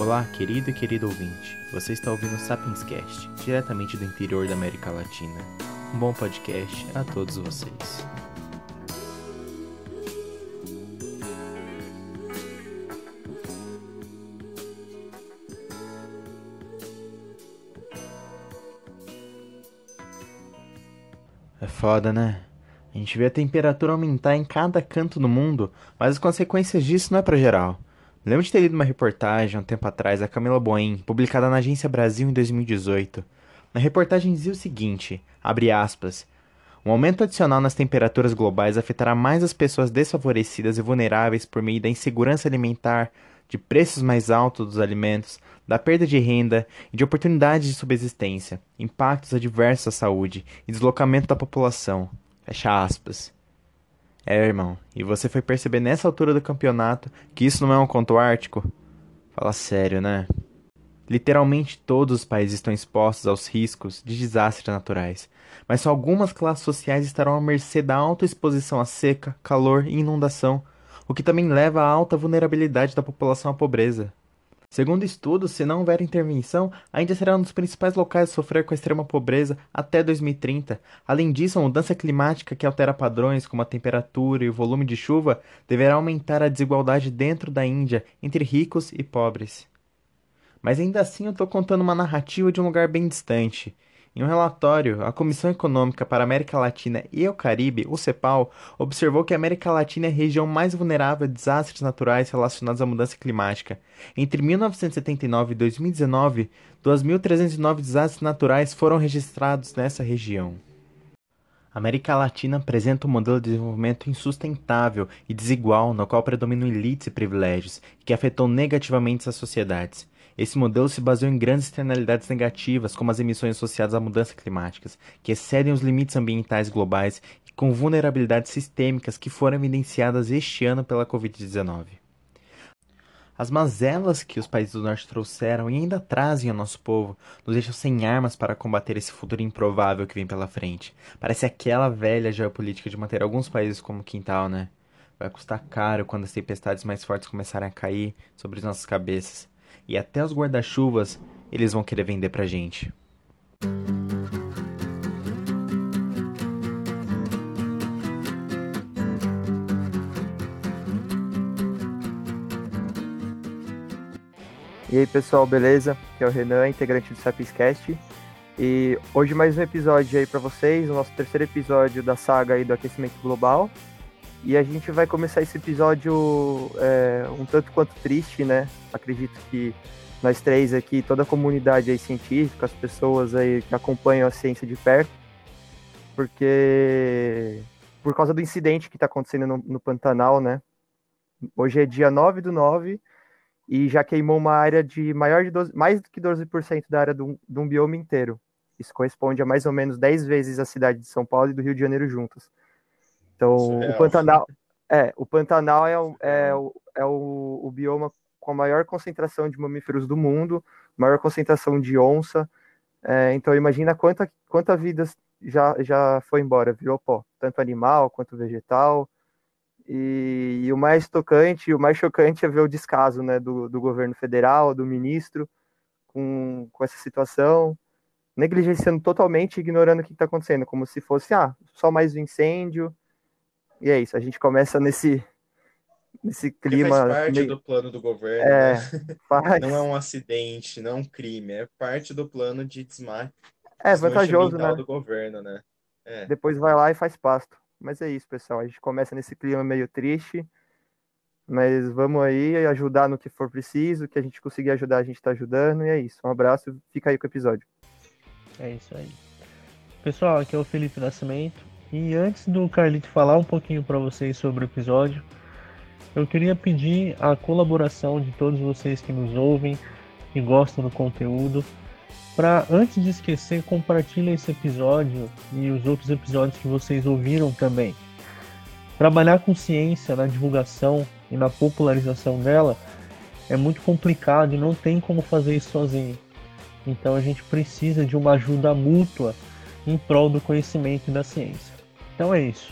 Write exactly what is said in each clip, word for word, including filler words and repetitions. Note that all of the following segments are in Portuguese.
Olá, querido e querido ouvinte. Você está ouvindo o Sapienscast, diretamente do interior da América Latina. Um bom podcast a todos vocês. É foda, né? A gente vê a temperatura aumentar em cada canto do mundo, mas as consequências disso não é pra geral. Lembro de ter lido uma reportagem há um tempo atrás da Camila Boim, publicada na Agência Brasil em dois mil e dezoito. Na reportagem dizia o seguinte, abre aspas, um aumento adicional nas temperaturas globais afetará mais as pessoas desfavorecidas e vulneráveis por meio da insegurança alimentar, de preços mais altos dos alimentos, da perda de renda e de oportunidades de subsistência, impactos adversos à saúde e deslocamento da população. Fecha aspas. É, irmão, e você foi perceber nessa altura do campeonato que isso não é um conto ártico? Fala sério, né? Literalmente todos os países estão expostos aos riscos de desastres naturais, mas só algumas classes sociais estarão à mercê da alta exposição à seca, calor e inundação, o que também leva à alta vulnerabilidade da população à pobreza. Segundo estudos, se não houver intervenção, a Índia será um dos principais locais a sofrer com a extrema pobreza até dois mil e trinta. Além disso, a mudança climática que altera padrões como a temperatura e o volume de chuva deverá aumentar a desigualdade dentro da Índia entre ricos e pobres. Mas ainda assim eu estou contando uma narrativa de um lugar bem distante. Em um relatório, a Comissão Econômica para a América Latina e o Caribe, o CEPAL, observou que a América Latina é a região mais vulnerável a desastres naturais relacionados à mudança climática. Entre mil novecentos e setenta e nove e dois mil e dezenove, dois mil trezentos e nove desastres naturais foram registrados nessa região. A América Latina apresenta um modelo de desenvolvimento insustentável e desigual, no qual predominam elites e privilégios, que afetou negativamente as sociedades. Esse modelo se baseou em grandes externalidades negativas, como as emissões associadas a mudanças climáticas, que excedem os limites ambientais globais e com vulnerabilidades sistêmicas que foram evidenciadas este ano pela covid dezenove. As mazelas que os países do norte trouxeram e ainda trazem ao nosso povo nos deixam sem armas para combater esse futuro improvável que vem pela frente. Parece aquela velha geopolítica de manter alguns países como quintal, né? Vai custar caro quando as tempestades mais fortes começarem a cair sobre as nossas cabeças. E até os guarda-chuvas eles vão querer vender pra gente. E aí pessoal, beleza? Aqui é o Renan, integrante do Sapienscast. E hoje mais um episódio aí pra vocês, o nosso terceiro episódio da saga aí do aquecimento global. E a gente vai começar esse episódio é, um tanto quanto triste, né? Acredito que nós três aqui, toda a comunidade aí científica, as pessoas aí que acompanham a ciência de perto, porque por causa do incidente que está acontecendo no, no Pantanal, né? Hoje é dia nove do nove e já queimou uma área de maior de doze, mais do que doze por cento da área de um, de um bioma inteiro. Isso corresponde a mais ou menos dez vezes a cidade de São Paulo e do Rio de Janeiro juntas. Então, Surreal. o Pantanal, é, o Pantanal é, o, é, o, é o, o bioma com a maior concentração de mamíferos do mundo, maior concentração de onça. É, então, imagina quanta, quanta vida já, já foi embora, virou pó, tanto animal quanto vegetal. E, e o mais tocante, o mais chocante é ver o descaso, né, do, do governo federal, do ministro, com, com essa situação, negligenciando totalmente, ignorando o que está acontecendo, como se fosse, ah, só mais um incêndio. E é isso, a gente começa nesse, nesse clima... Porque faz parte meio... do plano do governo, é, né? faz... Não é um acidente, não é um crime, é parte do plano de desma... É desmanche vantajoso, ambiental né? do governo, né? É. Depois vai lá e faz pasto. Mas é isso, pessoal, a gente começa nesse clima meio triste, mas vamos aí ajudar no que for preciso, que a gente conseguir ajudar, a gente tá ajudando, e é isso. Um abraço, fica aí com o episódio. É isso aí. Pessoal, aqui é o Felipe Nascimento. E antes do Carlito falar um pouquinho para vocês sobre o episódio, eu queria pedir a colaboração de todos vocês que nos ouvem, que gostam do conteúdo, para, antes de esquecer, compartilhem esse episódio e os outros episódios que vocês ouviram também. Trabalhar com ciência na divulgação e na popularização dela é muito complicado e não tem como fazer isso sozinho. Então a gente precisa de uma ajuda mútua em prol do conhecimento e da ciência. Então é isso.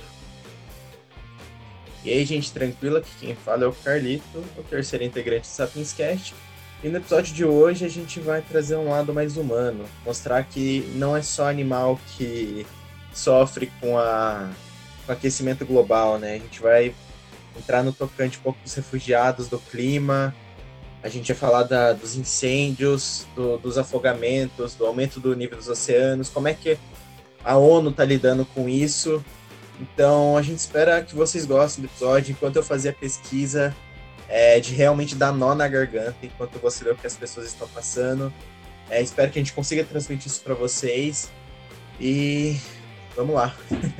E aí, gente, tranquilo? Aqui quem fala é o Carlito, o terceiro integrante do Sapienscast. E no episódio de hoje a gente vai trazer um lado mais humano, mostrar que não é só animal que sofre com, a, com o aquecimento global, né? A gente vai entrar no tocante um pouco dos refugiados, do clima, a gente vai falar da, dos incêndios, do, dos afogamentos, do aumento do nível dos oceanos, como é que a ONU está lidando com isso. Então a gente espera que vocês gostem do episódio. Enquanto eu fazia a pesquisa, é, de realmente dar nó na garganta, enquanto você vê o que as pessoas estão passando. É, espero que a gente consiga transmitir isso para vocês. E vamos lá.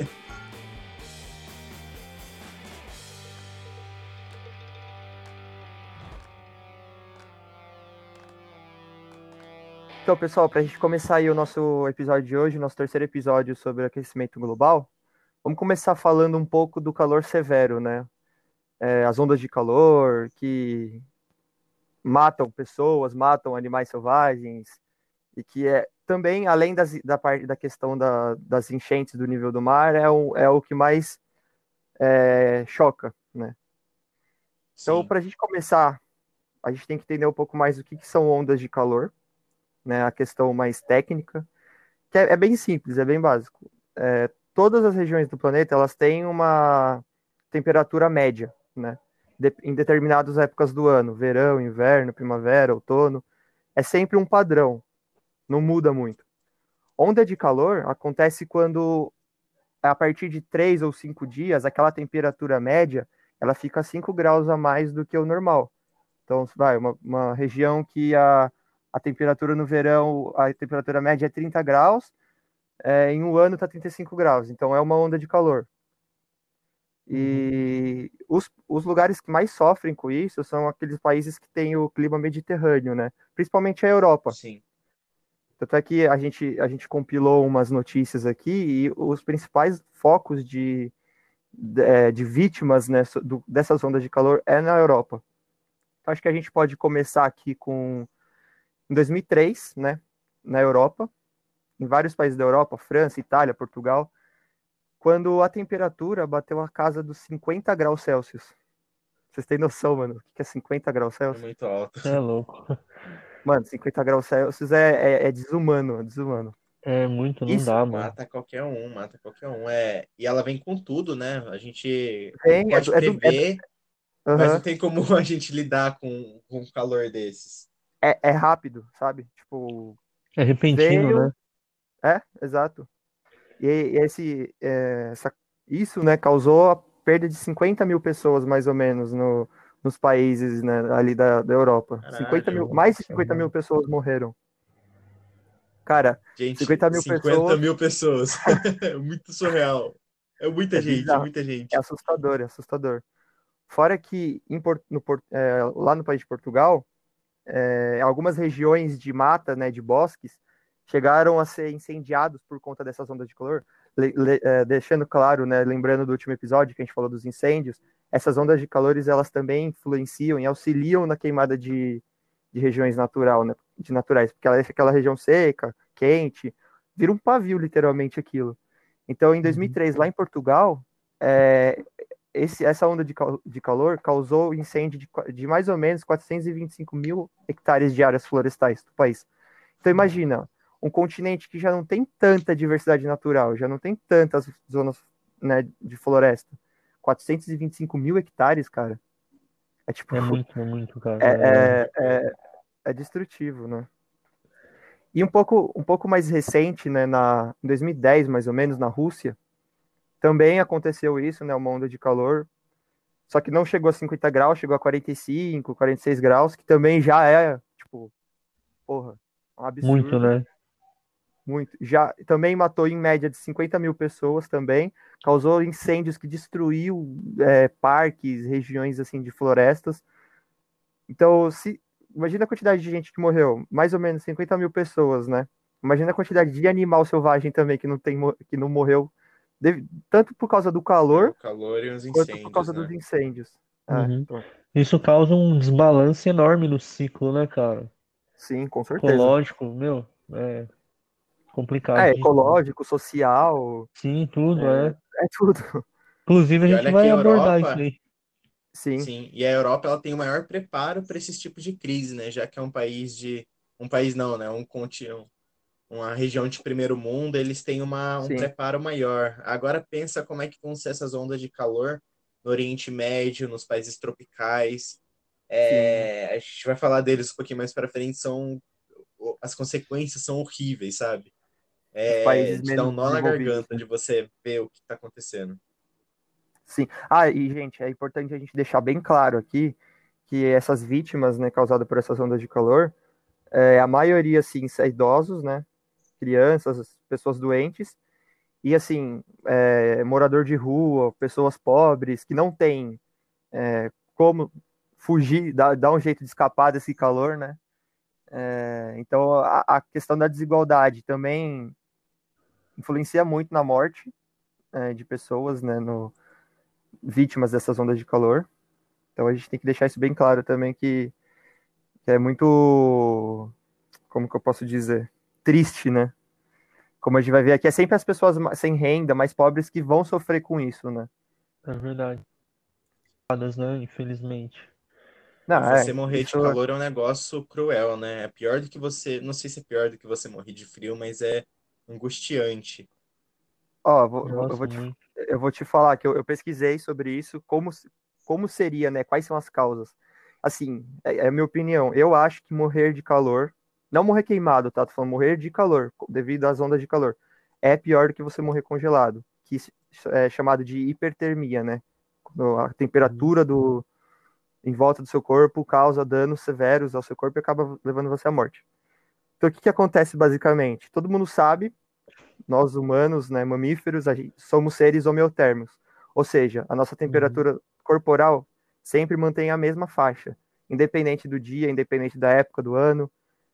Então, pessoal, para a gente começar aí o nosso episódio de hoje, nosso terceiro episódio sobre aquecimento global, vamos começar falando um pouco do calor severo, né? É, as ondas de calor que matam pessoas, matam animais selvagens, e que é também, além das, da parte da questão da, das enchentes do nível do mar, é o, é o que mais é, choca, né? Então, Sim. para a gente começar, a gente tem que entender um pouco mais o que, que são ondas de calor, né? A questão mais técnica, que é, é bem simples, é bem básico. É, todas as regiões do planeta, elas têm uma temperatura média, né? De, em determinadas épocas do ano, verão, inverno, primavera, outono, é sempre um padrão, não muda muito. Onda de calor acontece quando, a partir de três ou cinco dias, aquela temperatura média, ela fica cinco graus a mais do que o normal. Então, vai, uma, uma região que a, a temperatura no verão, a temperatura média é trinta graus, é, em um ano está trinta e cinco graus. Então, é uma onda de calor. E uhum. os, os lugares que mais sofrem com isso são aqueles países que têm o clima mediterrâneo, né? Principalmente a Europa. Sim. Tanto é que a gente, a gente compilou umas notícias aqui e os principais focos de, de, de vítimas, né, do, dessas ondas de calor é na Europa. Então, acho que a gente pode começar aqui com em dois mil e três, né, na Europa, em vários países da Europa, França, Itália, Portugal, quando a temperatura bateu a casa dos cinquenta graus Celsius. Vocês têm noção, mano, o que é cinquenta graus É Celsius? muito alto. É louco. Mano, cinquenta graus Celsius é, é, é desumano, é desumano. É muito, não Isso dá, mano. Mata qualquer um, mata qualquer um. É... E ela vem com tudo, né? A gente Tem, é pode do, é do, é do, prever, mas não uhum. tem como a gente lidar com, com um calor desses. É, é rápido, sabe? Tipo, É repentino, veio, né? é, exato. E esse, é, essa, isso, né, causou a perda de cinquenta mil pessoas, mais ou menos, no, nos países, né, ali da, da Europa. Caralho. cinquenta mil, mais de cinquenta mil pessoas morreram. Cara, gente, cinquenta mil cinquenta pessoas... mil pessoas. É muito surreal. É muita É gente, bizarro. é muita gente. É assustador, é assustador. Fora que em, no, é, lá no país de Portugal, é, algumas regiões de mata, né, de bosques, chegaram a ser incendiados por conta dessas ondas de calor. Le, le, é, deixando claro, né, lembrando do último episódio que a gente falou dos incêndios, essas ondas de calores elas também influenciam e auxiliam na queimada de, de regiões natural, né, de naturais, porque ela deixa aquela região seca, quente, vira um pavio literalmente aquilo. Então, em dois mil e três, lá em Portugal, é, esse, essa onda de, de calor causou incêndio de, de mais ou menos quatrocentos e vinte e cinco mil hectares de áreas florestais do país. Então, imagina, um continente que já não tem tanta diversidade natural, já não tem tantas zonas, né, de floresta. quatrocentos e vinte e cinco mil hectares, cara. É tipo. É muito, é muito, cara. É, é, é, é destrutivo, né? E um pouco, um pouco mais recente, né, na, em dois mil e dez, mais ou menos, na Rússia, também aconteceu isso, né, uma onda de calor, só que não chegou a cinquenta graus, chegou a quarenta e cinco, quarenta e seis graus, que também já é, tipo, porra, um absurdo. Muito, né? Muito. Já, também matou em média de cinquenta mil pessoas também, causou incêndios que destruiu é, parques, regiões, assim, de florestas. Então, se, imagina a quantidade de gente que morreu, mais ou menos cinquenta mil pessoas, né? Imagina a quantidade de animal selvagem também que não, tem, que não morreu, deve, tanto por causa do calor, o calor e os quanto incêndios, por causa né? dos incêndios. Uhum. É, então, isso causa um desbalance enorme no ciclo, né, cara? sim, com certeza. Ecológico, meu, é complicado. É, ecológico, social. Sim, tudo, é. É, é tudo. Inclusive, a E gente olha vai que abordar Europa, isso aí. Sim, Sim, e a Europa ela tem o maior preparo para esses tipos de crise, né? Já que é um país de um país não, né? Um continente, uma região de primeiro mundo, eles têm uma, um sim, preparo maior. Agora pensa como é que vão ser essas ondas de calor no Oriente Médio, nos países tropicais. sim. É, a gente vai falar deles um pouquinho mais para frente, são as consequências são horríveis, sabe? Os É, países de dar um menos nó na desenvolvidos, garganta né? de você ver o que está acontecendo. Sim. Ah, e, gente, é importante a gente deixar bem claro aqui que essas vítimas, né, causadas por essas ondas de calor, é, a maioria, assim, são idosos, né? Crianças, pessoas doentes, e, assim, é, morador de rua, pessoas pobres, que não têm é, como fugir, dar, dar um jeito de escapar desse calor, né? É, então, a, a questão da desigualdade também influencia muito na morte é, de pessoas, né, no, vítimas dessas ondas de calor. Então a gente tem que deixar isso bem claro também que, que é muito, como que eu posso dizer, triste, né? Como a gente vai ver aqui, é sempre as pessoas sem renda, mais pobres que vão sofrer com isso, né? É verdade. Fadas, né? Infelizmente. E Não, você é, morrer de isso, calor é um negócio cruel, né? É pior do que você. Não sei se é pior do que você morrer de frio, mas é angustiante. ó, vou- vou- eu Nossa, vou te, muito. eu vou te falar que eu, eu pesquisei sobre isso, como, como seria, né? Quais são as causas? Assim, é, é a minha opinião. Eu acho que morrer de calor, não morrer queimado, tá? Tô falando morrer de calor, devido às ondas de calor, é pior do que você morrer congelado, que é chamado de hipertermia, né? Quando a temperatura do, em volta do seu corpo causa danos severos ao seu corpo e acaba levando você à morte. Então, o que que acontece basicamente? Todo mundo sabe, nós humanos, né, mamíferos, a gente, somos seres homeotérmicos, ou seja, a nossa Uhum. temperatura corporal sempre mantém a mesma faixa, independente do dia, independente da época do ano,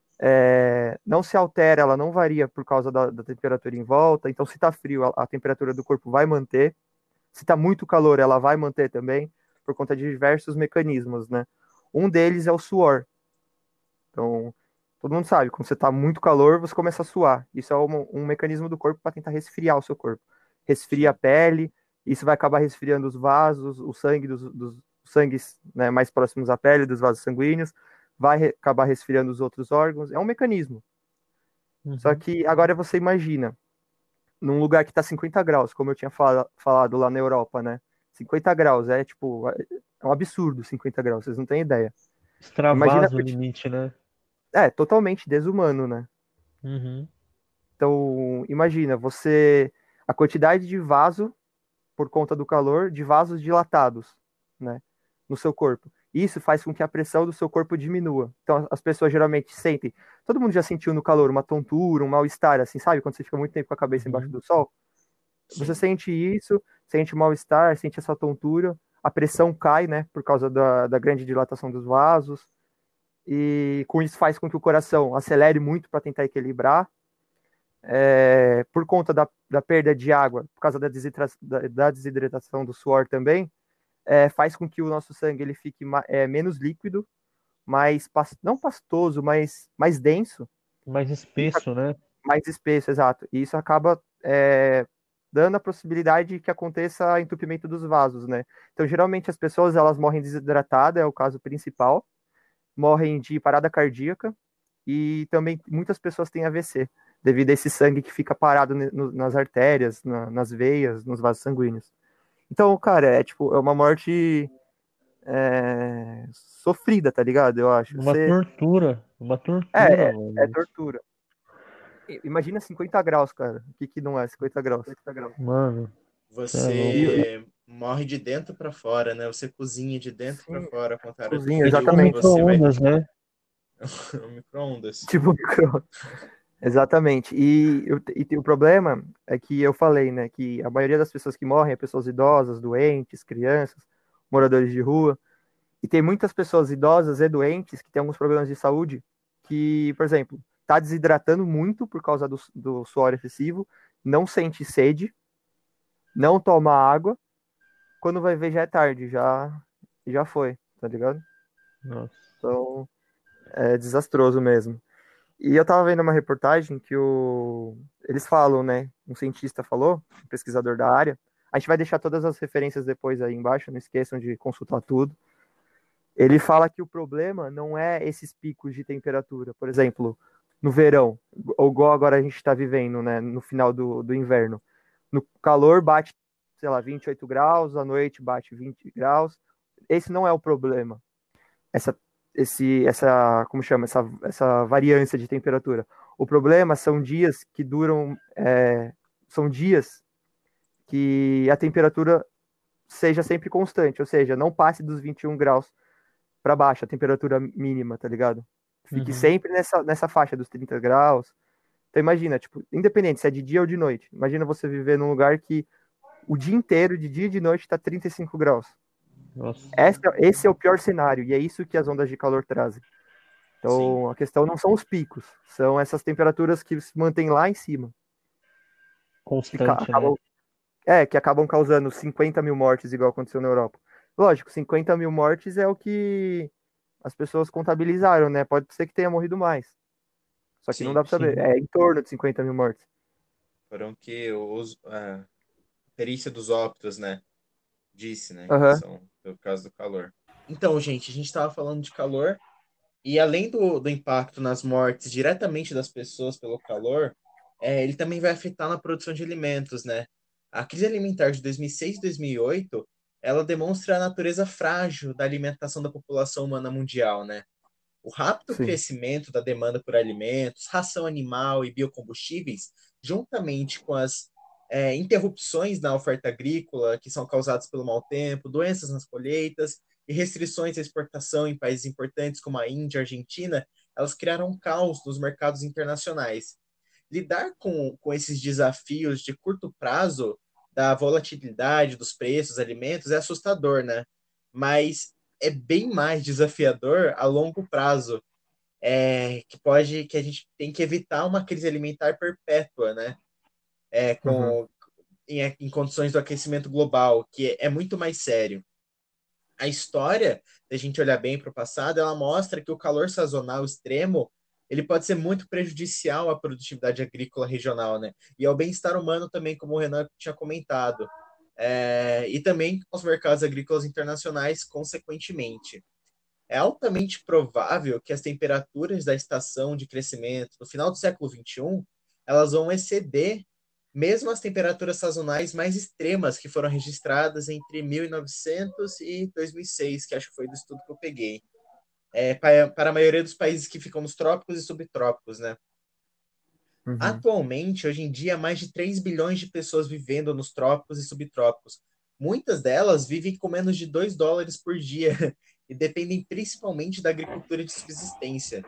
é, não se altera, ela não varia por causa da, da temperatura em volta, então se está frio, a, a temperatura do corpo vai manter, se está muito calor, ela vai manter também, por conta de diversos mecanismos, né? Um deles é o suor. Então, todo mundo sabe, quando você está muito calor, você começa a suar. Isso é um, um mecanismo do corpo para tentar resfriar o seu corpo. Resfria a Sim. pele, isso vai acabar resfriando os vasos, o sangue dos, dos sangues, né, mais próximos à pele, dos vasos sanguíneos, vai re- acabar resfriando os outros órgãos. É um mecanismo. Só Uhum. que agora você imagina, num lugar que está cinquenta graus, como eu tinha fala, falado lá na Europa, né? cinquenta graus, é tipo, é um absurdo cinquenta graus, vocês não têm ideia. Imagina, Extravasa o limite, né? é totalmente desumano, né? Uhum. Então, imagina, você a quantidade de vaso por conta do calor, de vasos dilatados, né, no seu corpo. Isso faz com que a pressão do seu corpo diminua. Então, as pessoas geralmente sentem, todo mundo já sentiu no calor uma tontura, um mal-estar, assim, sabe? Quando você fica muito tempo com a cabeça embaixo Uhum. do sol, você Sim. sente isso, sente mal-estar, sente essa tontura, a pressão cai, né, por causa da, da grande dilatação dos vasos, e com isso faz com que o coração acelere muito para tentar equilibrar, é, por conta da, da, perda de água, por causa da, desidra da, da desidratação do suor também, é, faz com que o nosso sangue ele fique é, menos líquido, mais, não pastoso, mas mais denso, Mais isso, espesso, né? mais espesso, exato. E isso acaba é, dando a possibilidade de que aconteça entupimento dos vasos, né? Então, geralmente as pessoas elas morrem desidratadas, é o caso principal, morrem de parada cardíaca e também muitas pessoas têm A V C, devido a esse sangue que fica parado no, nas artérias, na, nas veias, nos vasos sanguíneos. Então, cara, é tipo, é uma morte é, sofrida, tá ligado? Eu acho. Uma Você, tortura. Uma tortura, é, é, é mano. Isso. tortura. Imagina cinquenta graus, cara. O que que não é cinquenta graus? Mano, você é louco. E, e Você morre de dentro para fora, né? Você cozinha de dentro para sim, fora, ao contrário do cozinha, É frio tipo um que exatamente. você vai micro-ondas, né? no micro-ondas. Tipo micro. Exatamente. E, eu- e tem- o problema é que eu falei, né, que a maioria das pessoas que morrem é pessoas idosas, doentes, crianças, moradores de rua. E tem muitas pessoas idosas e doentes que têm alguns problemas de saúde que, por exemplo, tá desidratando muito por causa do, do suor excessivo, não sente sede, não toma água, quando vai ver já é tarde, já, já foi, tá ligado? Nossa. Então é desastroso mesmo. E eu tava vendo uma reportagem que o... eles falam, né? Um cientista falou, um pesquisador da área, A gente vai deixar todas as referências depois aí embaixo, não esqueçam de consultar tudo. Ele fala que o problema não é esses picos de temperatura. Por exemplo, no verão, ou igual agora a gente está vivendo, né, no final do, do inverno. No calor bate, sei lá, vinte e oito graus, à noite bate vinte graus. Esse não é o problema. Essa, esse, essa, como chama? Essa, essa variância de temperatura. O problema são dias que duram, é, são dias que a temperatura seja sempre constante, ou seja, não passe dos vinte e um graus para baixo, a temperatura mínima, tá ligado? Fique Uhum. sempre nessa, nessa faixa dos trinta graus. Então imagina, tipo, independente se é de dia ou de noite, imagina você viver num lugar que o dia inteiro, de dia e de noite, tá trinta e cinco graus. Nossa. Esse, esse é o pior cenário, e é isso que as ondas de calor trazem. Então, Sim. a questão não são os picos, são essas temperaturas que se mantêm lá em cima. Que ca- Constante, né? acabam, é, que acabam causando cinquenta mil mortes, igual aconteceu na Europa. Lógico, cinquenta mil mortes é o que as pessoas contabilizaram, né? Pode ser que tenha morrido mais. Só que não Sim. dá pra saber. Sim. É em torno de cinquenta mil mortes. Foram que os, a perícia dos óbitos, né? Disse, né? Que Aham, são pelo caso do calor. Então, gente, a gente estava falando de calor. E além do, do impacto nas mortes diretamente das pessoas pelo calor, é, ele também vai afetar na produção de alimentos, né? A crise alimentar de dois mil e seis e dois mil e oito, ela demonstra a natureza frágil da alimentação da população humana mundial, né? O rápido sim. crescimento da demanda por alimentos, ração animal e biocombustíveis, juntamente com as é, interrupções na oferta agrícola, que são causadas pelo mau tempo, doenças nas colheitas e restrições à exportação em países importantes como a Índia e a Argentina, elas criaram um caos nos mercados internacionais. Lidar com, com esses desafios de curto prazo, da volatilidade dos preços dos alimentos, é assustador, né? Mas é bem mais desafiador a longo prazo, é, que pode, que a gente tem que evitar uma crise alimentar perpétua, né? É, Uhum. com, em, em condições do aquecimento global, que é muito mais sério. A história, se a gente olhar bem para o passado, ela mostra que o calor sazonal extremo ele pode ser muito prejudicial à produtividade agrícola regional, né? E ao bem-estar humano também, como o Renan tinha comentado. É, e também aos mercados agrícolas internacionais, consequentemente. É altamente provável que as temperaturas da estação de crescimento no final do século vinte e um elas vão exceder mesmo as temperaturas sazonais mais extremas que foram registradas entre mil e novecentos e dois mil e seis, que acho que foi do estudo que eu peguei. É, para, para a maioria dos países que ficam nos trópicos e subtrópicos, né? Uhum. Atualmente, hoje em dia, há mais de três bilhões de pessoas vivendo nos trópicos e subtrópicos. Muitas delas vivem com menos de dois dólares por dia e dependem principalmente da agricultura de subsistência.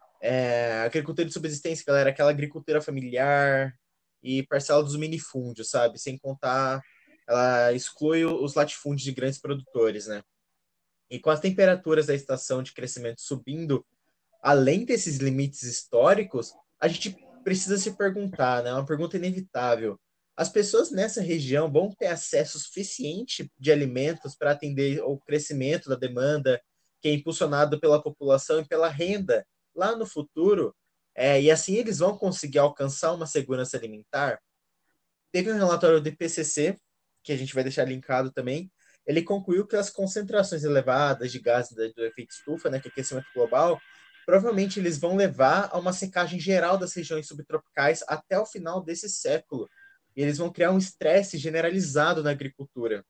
É, agricultura de subsistência, galera, aquela agricultura familiar e parcela dos minifúndios, sabe? Sem contar, ela exclui os latifúndios de grandes produtores, né? E com as temperaturas da estação de crescimento subindo além desses limites históricos, a gente precisa se perguntar, né? É uma pergunta inevitável. As pessoas nessa região vão ter acesso suficiente de alimentos para atender o crescimento da demanda, que é impulsionado pela população e pela renda lá no futuro? É, e assim eles vão conseguir alcançar uma segurança alimentar? Teve um relatório do I P C C, que a gente vai deixar linkado também. Ele concluiu que as concentrações elevadas de gases do efeito estufa, né, que é aquecimento global, provavelmente eles vão levar a uma secagem geral das regiões subtropicais até o final desse século. E eles vão criar um estresse generalizado na agricultura.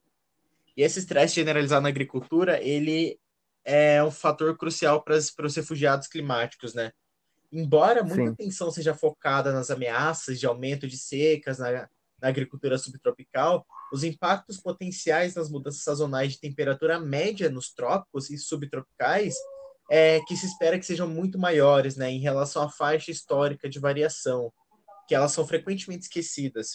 E esse estresse generalizado na agricultura, ele é um fator crucial para os refugiados climáticos, né? Embora muita Sim. atenção seja focada nas ameaças de aumento de secas na, na agricultura subtropical, os impactos potenciais das mudanças sazonais de temperatura média nos trópicos e subtropicais é que se espera que sejam muito maiores, né, em relação à faixa histórica de variação, que elas são frequentemente esquecidas.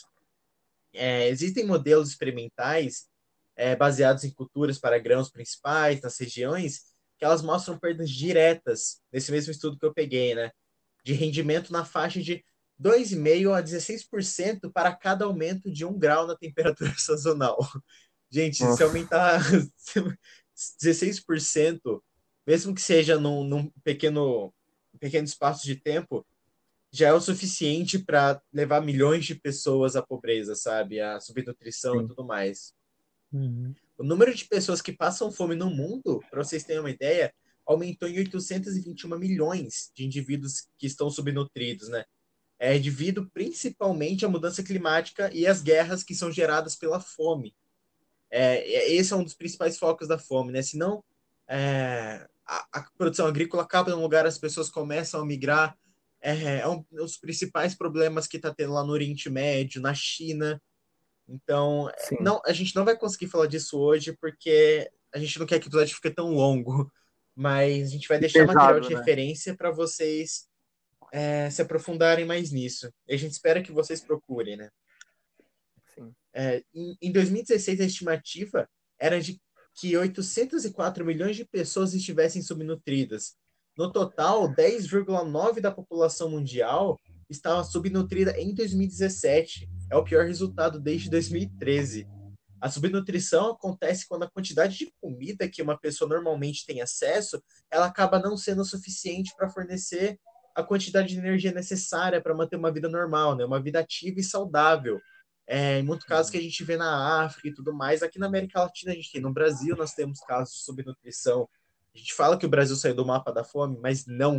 É, existem modelos experimentais é, baseados em culturas para grãos principais nas regiões que elas mostram perdas diretas nesse mesmo estudo que eu peguei, né? De rendimento na faixa de dois vírgula cinco a dezesseis por cento para cada aumento de um grau na temperatura sazonal. Gente, se Nossa. aumentar dezesseis por cento, mesmo que seja num, num pequeno, pequeno espaço de tempo, já é o suficiente para levar milhões de pessoas à pobreza, sabe? À subnutrição e Sim. tudo mais. Uhum. O número de pessoas que passam fome no mundo, para vocês terem uma ideia, aumentou em oitocentos e vinte e um milhões de indivíduos que estão subnutridos, né? É devido principalmente à mudança climática e às guerras que são geradas pela fome. É, esse é um dos principais focos da fome, né? Senão, é, a, a produção agrícola acaba num lugar, as pessoas começam a migrar. É, é um dos principais problemas que está tendo lá no Oriente Médio, na China. Então, Sim. não, a gente não vai conseguir falar disso hoje porque a gente não quer que o episódio fique tão longo, mas a gente vai E deixar material pesado, de né? referência para vocês é, se aprofundarem mais nisso. E a gente espera que vocês procurem, né? Sim. É, em, em dois mil e dezesseis, a estimativa era de que oitocentos e quatro milhões de pessoas estivessem subnutridas. No total, dez vírgula nove por cento da população mundial estava subnutrida em dois mil e dezessete. É o pior resultado desde dois mil e treze. A subnutrição acontece quando a quantidade de comida que uma pessoa normalmente tem acesso, ela acaba não sendo suficiente para fornecer a quantidade de energia necessária para manter uma vida normal, né? Uma vida ativa e saudável. É, em muitos casos que a gente vê na África e tudo mais, aqui na América Latina a gente tem, no Brasil nós temos casos de subnutrição. A gente fala que o Brasil saiu do mapa da fome, mas não.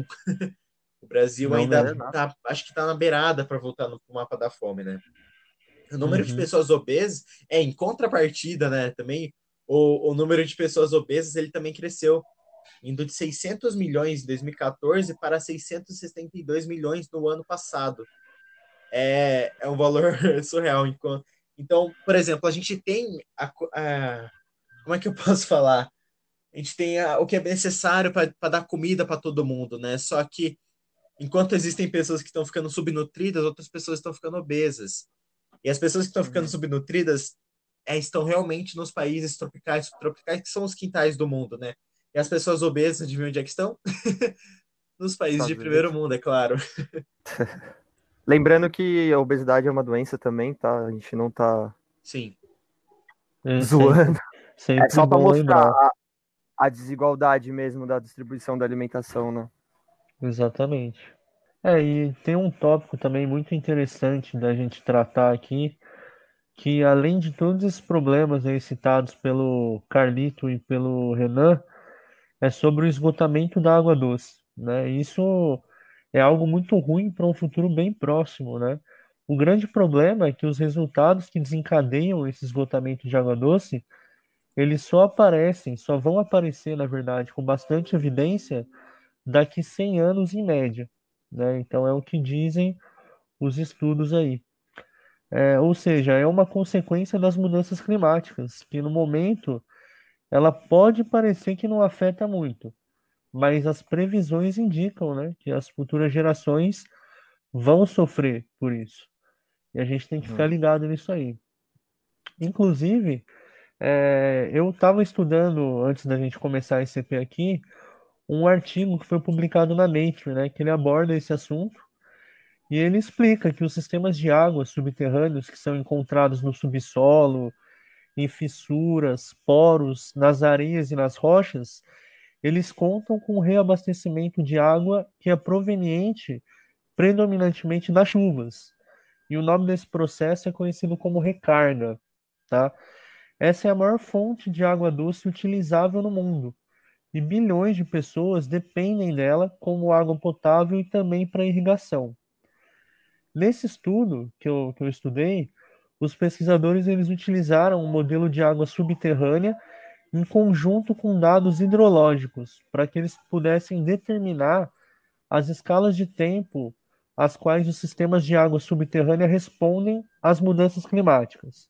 O Brasil Não ainda É, mesmo. nada. tá, acho que está na beirada para voltar no mapa da fome, né? O número de Uhum. pessoas obesas é em contrapartida, né? Também o, o número de pessoas obesas ele também cresceu, indo de seiscentos milhões em dois mil e quatorze para seiscentos e setenta e dois milhões no ano passado. É, é um valor surreal. Então, por exemplo, a gente tem a, a, como é que eu posso falar? A gente tem a, o que é necessário para dar comida para todo mundo, né? Só que enquanto existem pessoas que estão ficando subnutridas, outras pessoas estão ficando obesas. E as pessoas que estão ficando Uhum. subnutridas é, estão realmente nos países tropicais, subtropicais, que são os quintais do mundo, né? E as pessoas obesas, adivinham onde é que estão? Nos países de Estados primeiro Unidos. mundo, é claro. Lembrando que a obesidade é uma doença também, tá? A gente não tá Sim, É sempre, zoando. É sempre só para bom mostrar lembrar. a, a desigualdade mesmo da distribuição da alimentação, né? Exatamente. É, e tem um tópico também muito interessante da gente tratar aqui, que além de todos esses problemas aí citados pelo Carlito e pelo Renan, é sobre o esgotamento da água doce, né? Isso é algo muito ruim para um futuro bem próximo, né? O grande problema é que os resultados que desencadeiam esse esgotamento de água doce, eles só aparecem, só vão aparecer, na verdade, com bastante evidência daqui cem anos em média, né? Então é o que dizem os estudos aí. É, ou seja, é uma consequência das mudanças climáticas, que no momento ela pode parecer que não afeta muito, mas as previsões indicam, né, que as futuras gerações vão sofrer por isso. E a gente tem que ficar Uhum. ligado nisso aí. Inclusive, é, eu estava estudando, antes da gente começar esse E P aqui, um artigo que foi publicado na Nature, né, que ele aborda esse assunto e ele explica que os sistemas de água subterrâneos que são encontrados no subsolo, em fissuras, poros, nas areias e nas rochas, eles contam com um reabastecimento de água que é proveniente predominantemente das chuvas. E o nome desse processo é conhecido como recarga, tá? Essa é a maior fonte de água doce utilizável no mundo. E bilhões de pessoas dependem dela como água potável e também para irrigação. Nesse estudo que eu, que eu estudei, os pesquisadores eles utilizaram um modelo de água subterrânea em conjunto com dados hidrológicos, para que eles pudessem determinar as escalas de tempo às quais os sistemas de água subterrânea respondem às mudanças climáticas.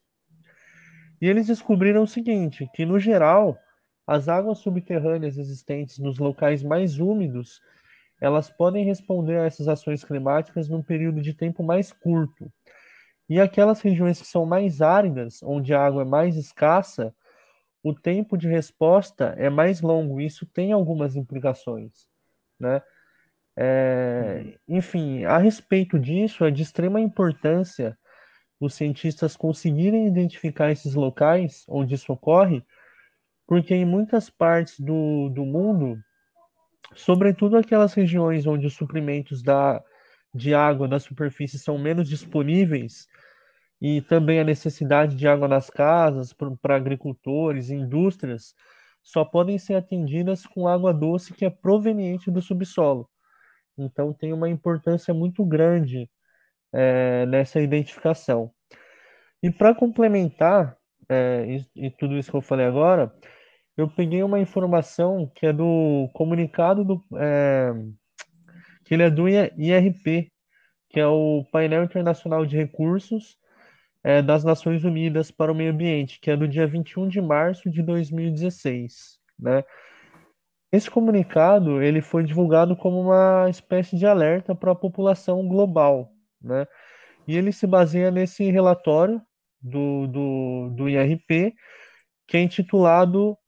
E eles descobriram o seguinte, que no geral, as águas subterrâneas existentes nos locais mais úmidos, elas podem responder a essas ações climáticas num período de tempo mais curto. E aquelas regiões que são mais áridas, onde a água é mais escassa, o tempo de resposta é mais longo. Isso tem algumas implicações, né? Uhum. É, enfim, a respeito disso, é de extrema importância os cientistas conseguirem identificar esses locais onde isso ocorre, porque em muitas partes do, do mundo, sobretudo aquelas regiões onde os suprimentos da, de água da superfície são menos disponíveis e também a necessidade de água nas casas, para agricultores e indústrias, só podem ser atendidas com água doce que é proveniente do subsolo. Então tem uma importância muito grande é, nessa identificação. E para complementar é, e, e tudo isso que eu falei agora, eu peguei uma informação que é do comunicado do, é, que ele é do I R P, que é o Painel Internacional de Recursos é, das Nações Unidas para o Meio Ambiente, que é do dia vinte e um de março de dois mil e dezesseis, né? Esse comunicado ele foi divulgado como uma espécie de alerta para a população global, né? E ele se baseia nesse relatório do, do, do I R P, que é intitulado,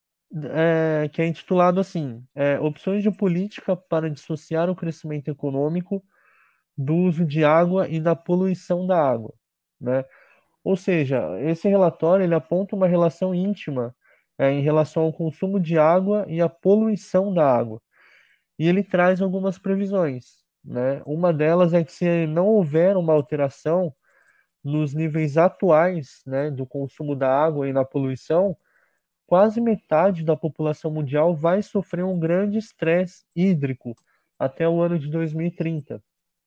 é, que é intitulado assim, é, Opções de Política para Dissociar o Crescimento Econômico do Uso de Água e da Poluição da Água, né? Ou seja, esse relatório ele aponta uma relação íntima é, em relação ao consumo de água e à poluição da água. E ele traz algumas previsões, né? Uma delas é que se não houver uma alteração nos níveis atuais, né, do consumo da água e na poluição, quase metade da população mundial vai sofrer um grande estresse hídrico até o ano de dois mil e trinta.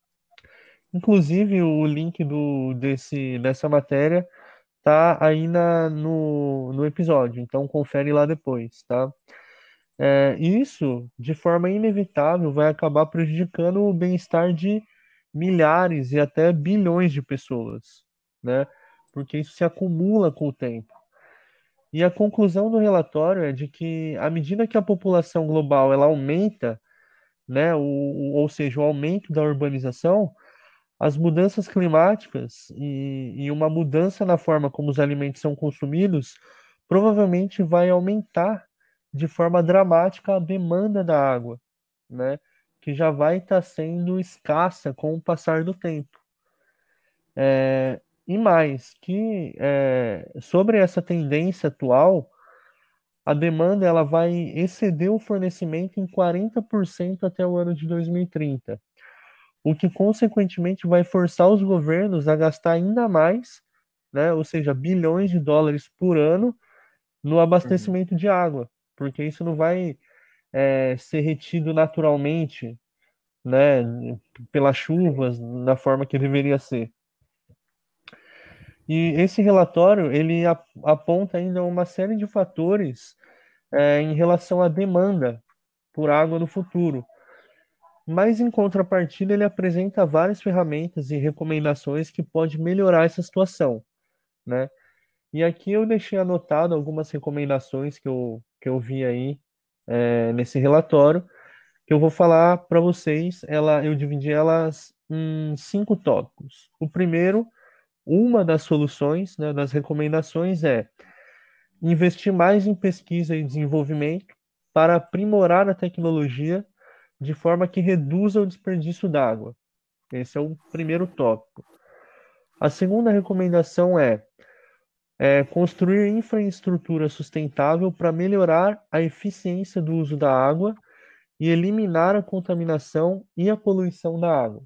Inclusive, o link do, desse, dessa matéria tá aí na, no, no episódio, então confere lá depois, tá? É, isso, de forma inevitável, vai acabar prejudicando o bem-estar de milhares e até bilhões de pessoas, né? Porque isso se acumula com o tempo. E a conclusão do relatório é de que, à medida que a população global ela aumenta, né, o, o- ou seja, o aumento da urbanização, as mudanças climáticas e, e uma mudança na forma como os alimentos são consumidos provavelmente vai aumentar de forma dramática a demanda da água, né? Que já vai estar sendo escassa com o passar do tempo. É, e mais, que é, sobre essa tendência atual, a demanda ela vai exceder o fornecimento em quarenta por cento até o ano de dois mil e trinta, o que consequentemente vai forçar os governos a gastar ainda mais, né, ou seja, bilhões de dólares por ano no Uhum. abastecimento de água, porque isso não vai é, ser retido naturalmente, né, pelas chuvas, da forma que deveria ser. E esse relatório ele ap- aponta ainda uma série de fatores é, em relação à demanda por água no futuro. Mas, em contrapartida, ele apresenta várias ferramentas e recomendações que podem melhorar essa situação, né? E aqui eu deixei anotado algumas recomendações que eu, que eu vi aí é, nesse relatório, que eu vou falar para vocês. Ela, eu dividi elas em cinco tópicos. O primeiro, uma das soluções, né, das recomendações é investir mais em pesquisa e desenvolvimento para aprimorar a tecnologia de forma que reduza o desperdício d'água. Esse é o primeiro tópico. A segunda recomendação é, é construir infraestrutura sustentável para melhorar a eficiência do uso da água e eliminar a contaminação e a poluição da água.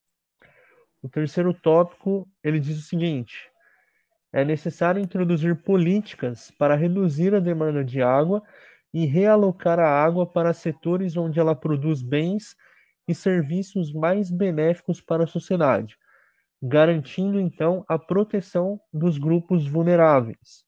O terceiro tópico, ele diz o seguinte: é necessário introduzir políticas para reduzir a demanda de água e realocar a água para setores onde ela produz bens e serviços mais benéficos para a sociedade, garantindo então a proteção dos grupos vulneráveis.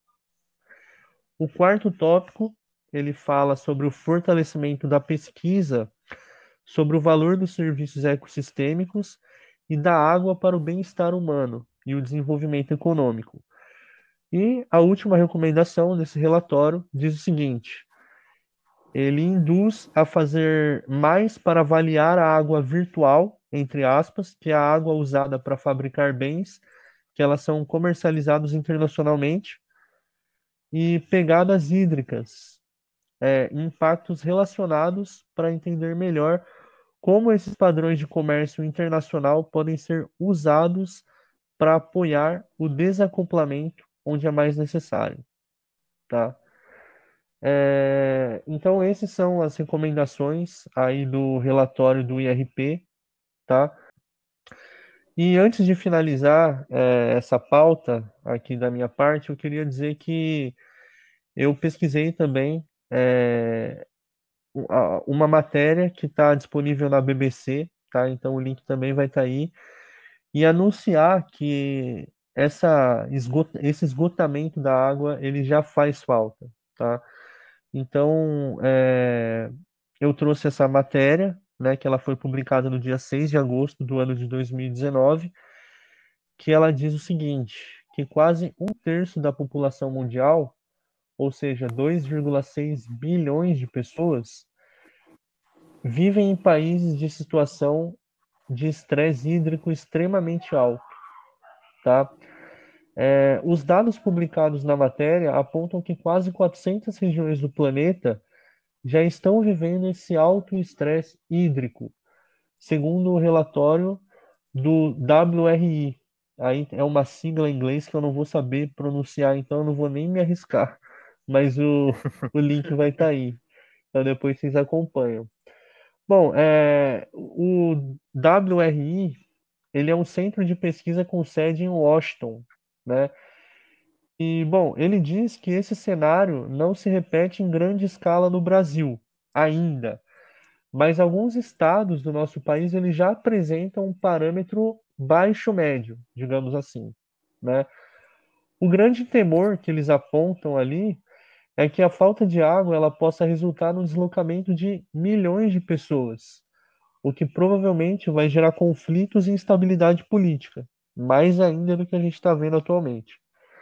O quarto tópico, ele fala sobre o fortalecimento da pesquisa sobre o valor dos serviços ecossistêmicos e da água para o bem-estar humano e o desenvolvimento econômico. E a última recomendação desse relatório diz o seguinte: ele induz a fazer mais para avaliar a água virtual, entre aspas, que é a água usada para fabricar bens, que elas são comercializados internacionalmente, e pegadas hídricas, é, impactos relacionados para entender melhor como esses padrões de comércio internacional podem ser usados para apoiar o desacoplamento onde é mais necessário, tá? É, então, essas são as recomendações aí do relatório do I R P, tá? E antes de finalizar eh, essa pauta aqui da minha parte, eu queria dizer que eu pesquisei também eh, u- a- uma matéria que está disponível na B B C, tá? Então o link também vai estar aí. E anunciar que essa esgota- esse esgotamento da água ele já faz falta, tá? Então, é, eu trouxe essa matéria, né, que ela foi publicada no dia seis de agosto do ano de dois mil e dezenove, que ela diz o seguinte, que quase um terço da população mundial, ou seja, dois vírgula seis bilhões de pessoas, vivem em países de situação de estresse hídrico extremamente alto, tá? É, os dados publicados na matéria apontam que quase quatrocentas regiões do planeta já estão vivendo esse alto estresse hídrico, segundo o relatório do W R I. Aí é uma sigla em inglês que eu não vou saber pronunciar, então eu não vou nem me arriscar. Mas o, o link vai estar aí. Então depois vocês acompanham. Bom, é, o W R I ele é um centro de pesquisa com sede em Washington, né? E, bom, ele diz que esse cenário não se repete em grande escala no Brasil, ainda. Mas alguns estados do nosso país ele já apresentam um parâmetro baixo-médio, digamos assim, né? O grande temor que eles apontam ali é que a falta de água ela possa resultar no deslocamento de milhões de pessoas, o que provavelmente vai gerar conflitos e instabilidade política, mais ainda do que a gente está vendo atualmente.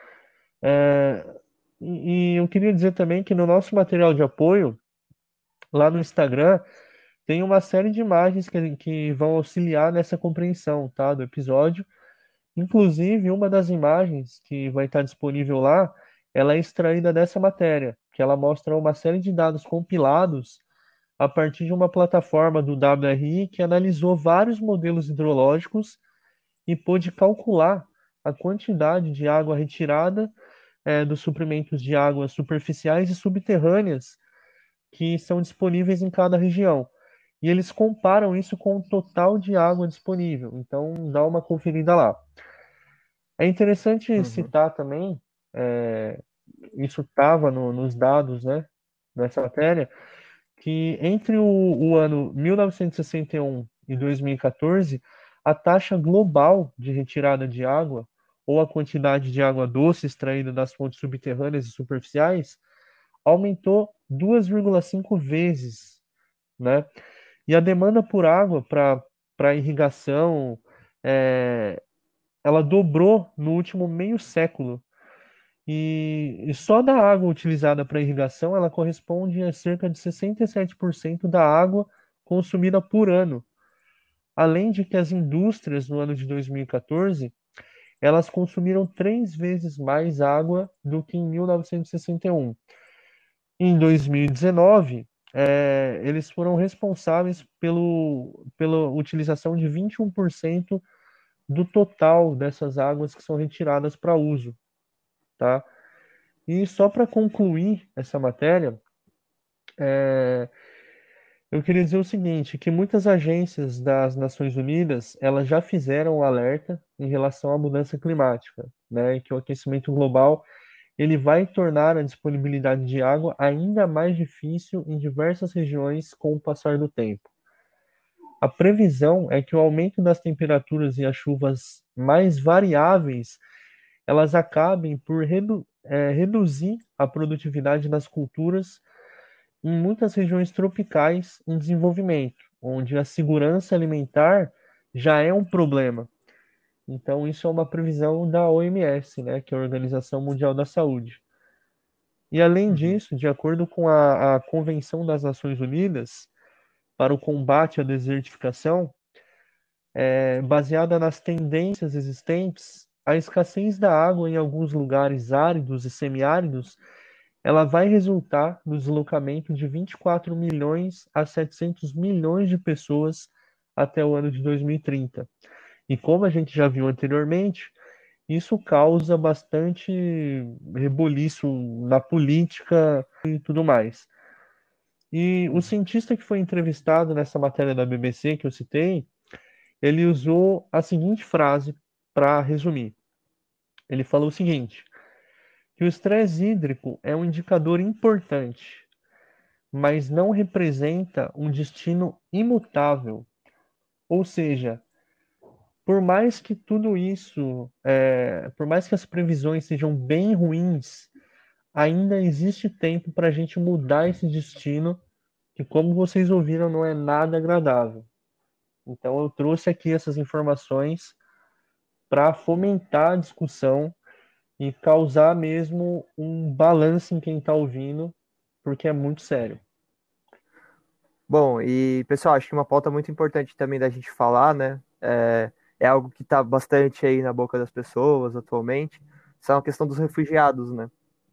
É, e, e eu queria dizer também que no nosso material de apoio, lá no Instagram, tem uma série de imagens que, que vão auxiliar nessa compreensão, tá, do episódio. Inclusive, uma das imagens que vai estar disponível lá, ela é extraída dessa matéria, que ela mostra uma série de dados compilados a partir de uma plataforma do W R I que analisou vários modelos hidrológicos e pôde calcular a quantidade de água retirada eh, dos suprimentos de águas superficiais e subterrâneas que são disponíveis em cada região. E eles comparam isso com o total de água disponível. Então, dá uma conferida lá. É interessante Uhum. citar também, é, isso estava no, nos dados, né, nessa matéria, que entre o, o ano mil novecentos e sessenta e um e dois mil e quatorze, a taxa global de retirada de água, ou a quantidade de água doce extraída das fontes subterrâneas e superficiais, aumentou duas vírgula cinco vezes, né? E a demanda por água para para irrigação, é, ela dobrou no último meio século. E, e só da água utilizada para irrigação, ela corresponde a cerca de sessenta e sete por cento da água consumida por ano. Além de que as indústrias no ano de dois mil e quatorze, elas consumiram três vezes mais água do que em mil novecentos e sessenta e um. Em dois mil e dezenove, é, eles foram responsáveis pelo, pela utilização de vinte e um por cento do total dessas águas que são retiradas para uso, tá? E só para concluir essa matéria, é, eu queria dizer o seguinte, que muitas agências das Nações Unidas, elas já fizeram um alerta em relação à mudança climática, né? E que o aquecimento global ele vai tornar a disponibilidade de água ainda mais difícil em diversas regiões com o passar do tempo. A previsão é que o aumento das temperaturas e as chuvas mais variáveis, elas acabem por redu é, reduzir a produtividade das culturas em muitas regiões tropicais em desenvolvimento, onde a segurança alimentar já é um problema. Então, isso é uma previsão da O M S, né, que é a Organização Mundial da Saúde. E além Uhum. disso, de acordo com a, a Convenção das Nações Unidas para o Combate à Desertificação, é, baseada nas tendências existentes, a escassez da água em alguns lugares áridos e semiáridos, ela vai resultar no deslocamento de vinte e quatro milhões a setecentos milhões de pessoas até o ano de dois mil e trinta. E como a gente já viu anteriormente, isso causa bastante reboliço na política e tudo mais. E o Uhum. cientista que foi entrevistado nessa matéria da B B C que eu citei, ele usou a seguinte frase para resumir. Ele falou o seguinte, que o estresse hídrico é um indicador importante, mas não representa um destino imutável. Ou seja, por mais que tudo isso, é, por mais que as previsões sejam bem ruins, ainda existe tempo para a gente mudar esse destino, que, como vocês ouviram, não é nada agradável. Então, eu trouxe aqui essas informações para fomentar a discussão e causar mesmo um balanço em quem está ouvindo, porque é muito sério. Bom, e pessoal, acho que uma pauta muito importante também da gente falar, né? É, é algo que está bastante aí na boca das pessoas atualmente, são a questão dos refugiados, né?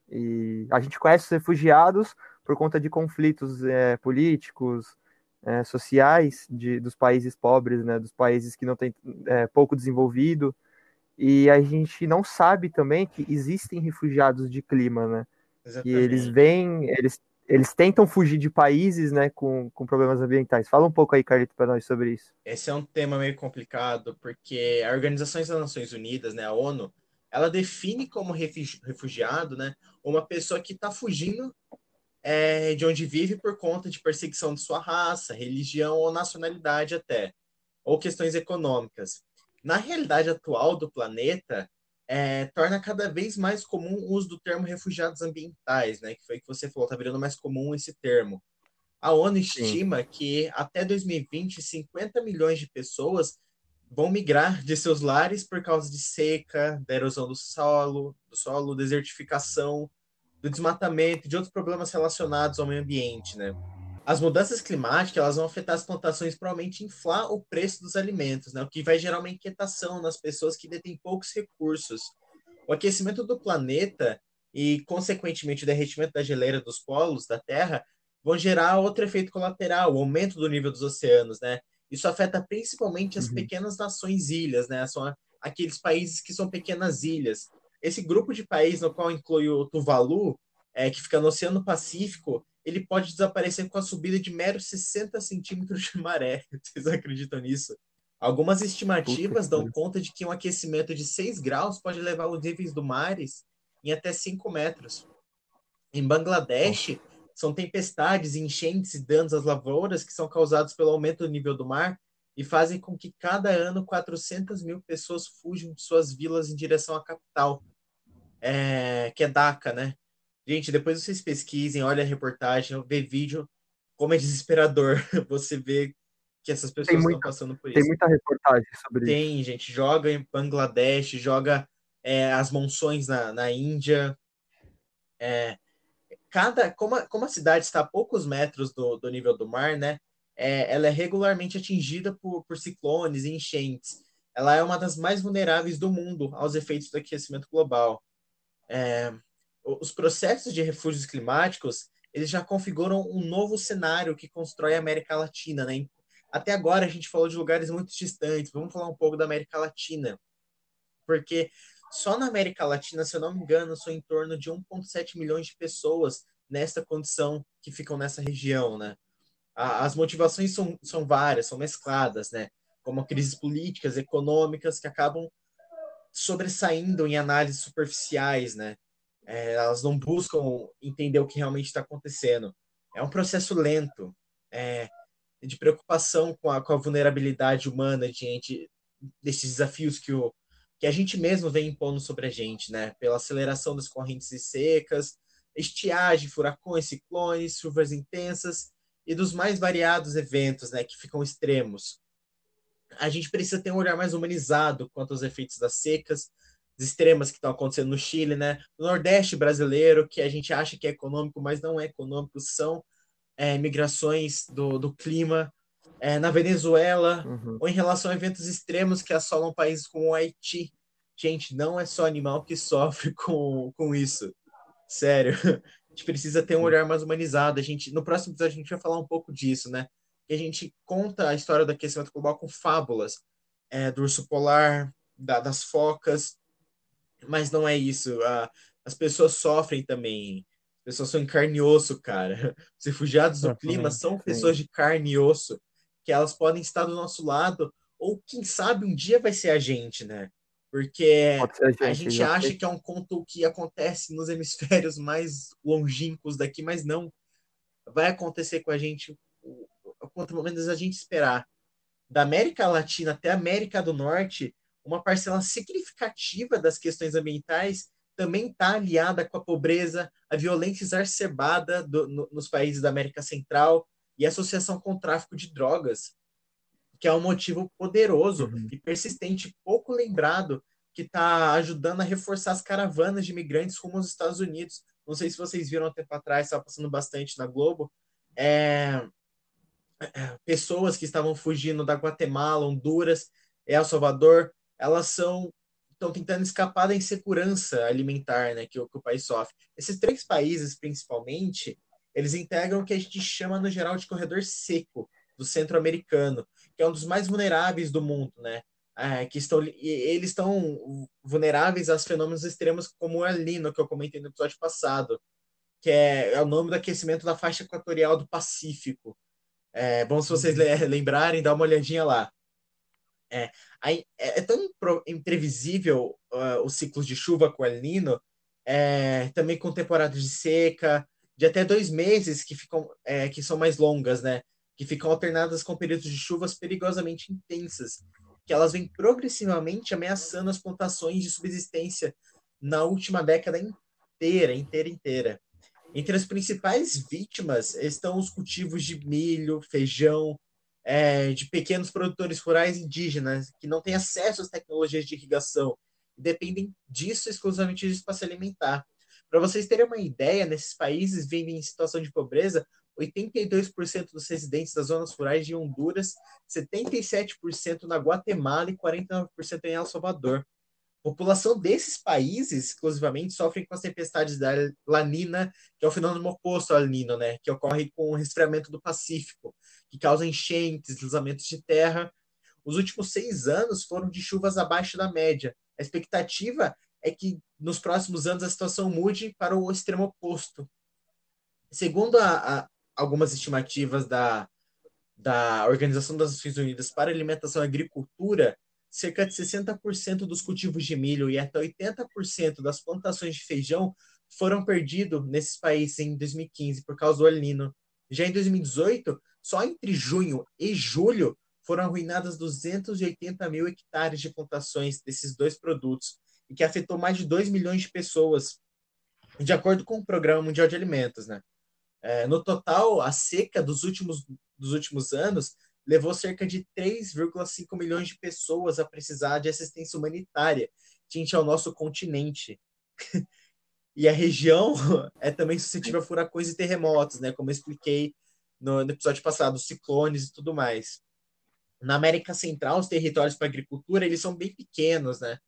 E a gente conhece os refugiados por conta de conflitos é, políticos, é, sociais de, dos países pobres, né? Dos países que não têm é, pouco desenvolvido. E a gente não sabe também que existem refugiados de clima, né? Que eles Exatamente. vêm, eles, eles tentam fugir de países, né, com, com problemas ambientais. Fala um pouco aí, Carlito, para nós sobre isso. Esse é um tema meio complicado, porque a Organização das Nações Unidas, né, a ONU, ela define como refugi- refugiado, né, uma pessoa que está fugindo é, de onde vive por conta de perseguição de sua raça, religião ou nacionalidade até, ou questões econômicas. Na realidade atual do planeta, é, torna cada vez mais comum o uso do termo refugiados ambientais, né, que foi o que você falou, está virando mais comum esse termo. A ONU Sim. estima que até dois mil e vinte, cinquenta milhões de pessoas vão migrar de seus lares por causa de seca, da erosão do solo, do solo, desertificação, do desmatamento e de outros problemas relacionados ao meio ambiente, né? As mudanças climáticas elas vão afetar as plantações, provavelmente inflar o preço dos alimentos, né? O que vai gerar uma inquietação nas pessoas que detêm poucos recursos. O aquecimento do planeta e, consequentemente, o derretimento da geleira dos polos da Terra vão gerar outro efeito colateral, o aumento do nível dos oceanos, né? Isso afeta principalmente as Uhum. pequenas nações ilhas, né? São aqueles países que são pequenas ilhas. Esse grupo de países, no qual inclui o Tuvalu, é, que fica no Oceano Pacífico, ele pode desaparecer com a subida de meros sessenta centímetros de maré. Vocês acreditam nisso? Algumas Puta estimativas que dão pariu. conta de que um aquecimento de seis graus pode levar os níveis do mares em até cinco metros. Em Nossa. Bangladesh, são tempestades, enchentes e danos às lavouras que são causados pelo aumento do nível do mar e fazem com que cada ano quatrocentas mil pessoas fujam de suas vilas em direção à capital, é, que é Dhaka, né? Gente, depois vocês pesquisem, olhem a reportagem, vê vídeo, como é desesperador você vê que essas Tem pessoas estão muita, passando por tem isso. muita reportagem sobre isso. Tem, gente, joga em Bangladesh, joga é, as monções na, na Índia. É, cada, como a, como a cidade está a poucos metros do, do nível do mar, né? É, ela é regularmente atingida por, por ciclones e enchentes. Ela é uma das mais vulneráveis do mundo aos efeitos do aquecimento global. É, os processos de refúgios climáticos eles já configuram um novo cenário que constrói a América Latina, né? Até agora a gente falou de lugares muito distantes. Vamos falar um pouco da América Latina, porque só na América Latina, se eu não me engano, são em torno de um vírgula sete milhões de pessoas nesta condição que ficam nessa região, né? As motivações são, são várias, são mescladas, né? Como crises políticas, econômicas, que acabam sobressaindo em análises superficiais, né? É, elas não buscam entender o que realmente está acontecendo. É um processo lento, é, de preocupação com a, com a vulnerabilidade humana diante desses desafios que, o, que a gente mesmo vem impondo sobre a gente, né? Pela aceleração das correntes secas, estiagem, furacões, ciclones, chuvas intensas e dos mais variados eventos, né, que ficam extremos. A gente precisa ter um olhar mais humanizado quanto aos efeitos das secas extremas que estão acontecendo no Chile, né? No Nordeste brasileiro, que a gente acha que é econômico, mas não é econômico, são é, migrações do, do clima. É, na Venezuela, Uhum. ou em relação a eventos extremos que assolam países como o Haiti. Gente, não é só animal que sofre com, com isso. Sério. A gente precisa ter um Sim. olhar mais humanizado. A gente, no próximo episódio a gente vai falar um pouco disso, né? Que a gente conta a história do aquecimento global com fábulas, é, do urso polar, da, das focas, mas não é isso. A, as pessoas sofrem também. As pessoas são em carne e osso, cara. Os refugiados do clima Exatamente. são Sim. pessoas de carne e osso, que elas podem estar do nosso lado ou quem sabe um dia vai ser a gente, né? Porque Pode ser a a gente, gente não acha sei. que é um conto que acontece nos hemisférios mais longínquos daqui, mas não. Vai acontecer com a gente o o quanto menos a gente esperar. Da América Latina até a América do Norte, uma parcela significativa das questões ambientais também está aliada com a pobreza, a violência exacerbada do, no, nos países da América Central e a associação com o tráfico de drogas, que é um motivo poderoso Uhum. e persistente, pouco lembrado, que está ajudando a reforçar as caravanas de imigrantes rumo aos Estados Unidos. Não sei se vocês viram há um tempo atrás, estava passando bastante na Globo. É, pessoas que estavam fugindo da Guatemala, Honduras, El Salvador, elas são estão tentando escapar da insegurança alimentar, né, que o, que o país sofre. Esses três países, principalmente, eles integram o que a gente chama, no geral, de corredor seco do centro-americano, que é um dos mais vulneráveis do mundo, né? É, que estão, e eles estão vulneráveis a fenômenos extremos como o El Niño, que eu comentei no episódio passado, que é, é o nome do aquecimento da faixa equatorial do Pacífico. É bom se vocês Uhum. lembrarem, dá uma olhadinha lá. É, aí, é, é tão impro- imprevisível uh, os ciclos de chuva com o El Niño, é, também com temporadas de seca, de até dois meses que ficam, é, que são mais longas, né? Que ficam alternadas com períodos de chuvas perigosamente intensas, que elas vêm progressivamente ameaçando as plantações de subsistência na última década inteira, inteira, inteira. Entre as principais vítimas estão os cultivos de milho, feijão, é, de pequenos produtores rurais indígenas que não têm acesso às tecnologias de irrigação e dependem disso exclusivamente disso para se alimentar. Para vocês terem uma ideia, nesses países vivem em situação de pobreza oitenta e dois por cento dos residentes das zonas rurais de Honduras, setenta e sete por cento na Guatemala e quarenta e nove por cento em El Salvador. A população desses países, exclusivamente, sofrem com as tempestades da Lanina, que é o fenômeno oposto ao El Niño, né? Que ocorre com o resfriamento do Pacífico, que causa enchentes, deslizamentos de terra. Os últimos seis anos foram de chuvas abaixo da média. A expectativa é que nos próximos anos a situação mude para o extremo oposto. Segundo a, a, algumas estimativas da, da Organização das Nações Unidas para Alimentação e Agricultura, cerca de sessenta por cento dos cultivos de milho e até oitenta por cento das plantações de feijão foram perdidos nesses países em dois mil e quinze por causa do El Niño. Já em dois mil e dezoito, só entre junho e julho foram arruinadas duzentos e oitenta mil hectares de plantações desses dois produtos, e que afetou mais de dois milhões de pessoas, de acordo com o Programa Mundial de Alimentos, né? É, no total, a seca dos últimos, dos últimos anos levou cerca de três vírgula cinco milhões de pessoas a precisar de assistência humanitária frente ao nosso continente. E a região é também suscetível a furacões e terremotos, né? Como eu expliquei no, no episódio passado, ciclones e tudo mais. Na América Central, os territórios para agricultura, eles são bem pequenos, né?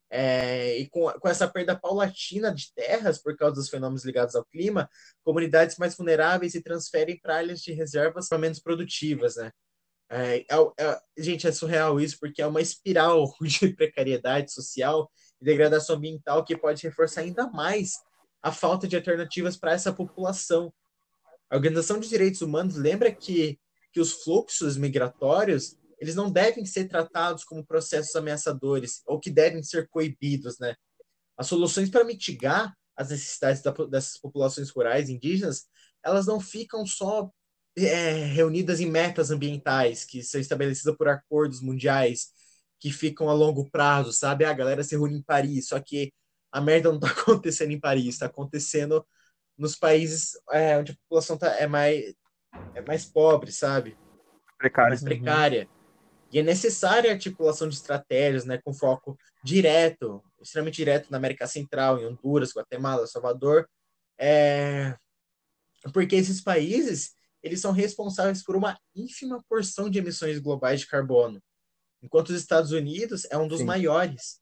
É, e com, com essa perda paulatina de terras por causa dos fenômenos ligados ao clima, comunidades mais vulneráveis se transferem para áreas de reservas menos produtivas, né? É, é, é, gente, é surreal isso, porque é uma espiral de precariedade social e degradação ambiental que pode reforçar ainda mais a falta de alternativas para essa população. A Organização de Direitos Humanos lembra que, que os fluxos migratórios eles não devem ser tratados como processos ameaçadores ou que devem ser coibidos, né? As soluções para mitigar as necessidades da, dessas populações rurais indígenas, elas não ficam só é, reunidas em metas ambientais que são estabelecidas por acordos mundiais que ficam a longo prazo, sabe? A galera se reúne em Paris, só que a merda não está acontecendo em Paris, está acontecendo nos países é, onde a população tá, é, mais, é mais pobre, sabe? É Precário. mais precária. E é necessária a articulação de estratégias, né, com foco direto, extremamente direto na América Central, em Honduras, Guatemala, Salvador, é... porque esses países eles são responsáveis por uma ínfima porção de emissões globais de carbono, enquanto os Estados Unidos é um dos Sim. maiores.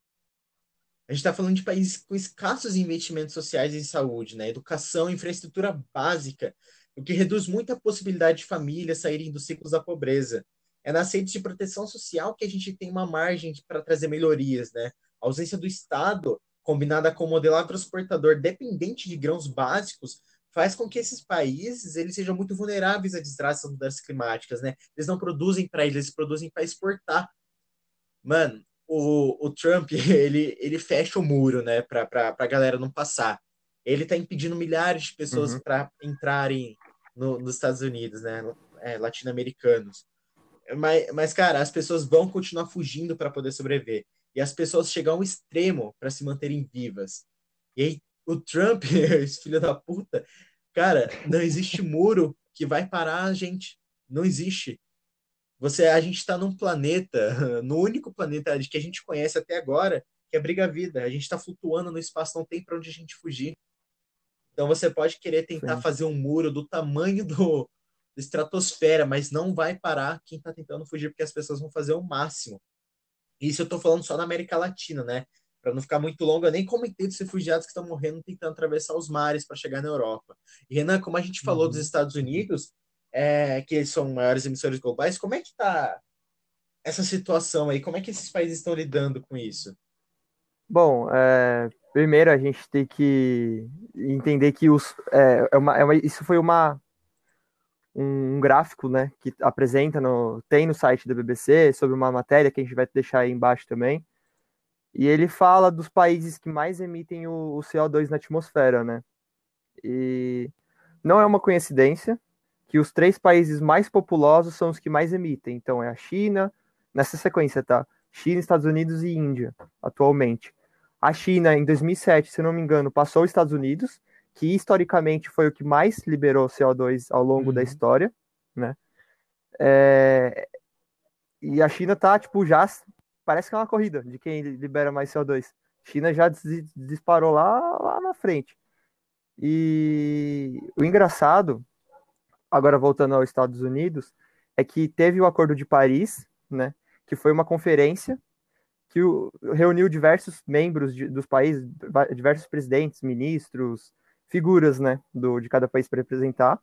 A gente está falando de países com escassos investimentos sociais em saúde, né, educação e infraestrutura básica, o que reduz muito a possibilidade de famílias saírem dos ciclos da pobreza. É nas redes de proteção social que a gente tem uma margem para trazer melhorias, né? A ausência do Estado, combinada com o modelo agroexportador dependente de grãos básicos, faz com que esses países eles sejam muito vulneráveis a desgraças das mudanças climáticas, né? Eles não produzem para eles, eles produzem para exportar. Mano, o, o Trump, ele, ele fecha o muro, né, pra, pra, pra galera não passar. Ele tá impedindo milhares de pessoas Uhum. para entrarem no, nos Estados Unidos, né, é, latino-americanos. Mas, mas, cara, as pessoas vão continuar fugindo para poder sobreviver. E as pessoas chegam ao extremo para se manterem vivas. E aí, o Trump, esse filho da puta, cara, não existe muro que vai parar a gente. Não existe. Você, a gente está num planeta, no único planeta que a gente conhece até agora, que é briga-vida. A gente está flutuando no espaço, não tem para onde a gente fugir. Então você pode querer tentar Sim. fazer um muro do tamanho do, da estratosfera, mas não vai parar quem está tentando fugir, porque as pessoas vão fazer o máximo. Isso eu estou falando só na América Latina, né? Para não ficar muito longo, eu nem comentei dos refugiados que estão morrendo tentando atravessar os mares para chegar na Europa. E, Renan, como a gente falou dos Uhum. Estados Unidos, é, que eles são maiores emissores globais, como é que está essa situação aí? Como é que esses países estão lidando com isso? Bom, é, primeiro a gente tem que entender que os, é, é uma, é uma- isso foi uma, um gráfico, né, que apresenta no, tem no site da B B C sobre uma matéria que a gente vai deixar aí embaixo também. E ele fala dos países que mais emitem o, o C O dois na atmosfera, né? E não é uma coincidência que os três países mais populosos são os que mais emitem. Então é a China, nessa sequência, tá? China, Estados Unidos e Índia, atualmente. A China, em dois mil e sete, se não me engano, passou os Estados Unidos, que historicamente foi o que mais liberou C O dois ao longo da Uhum. história, né? É, E a China tá, tipo, já parece que é uma corrida de quem libera mais C O dois. China já dis- disparou lá, lá na frente. E o engraçado, agora voltando aos Estados Unidos, é que teve o Acordo de Paris, né, que foi uma conferência que o- reuniu diversos membros de- dos países, va- diversos presidentes, ministros, figuras, né, do, de cada país para representar,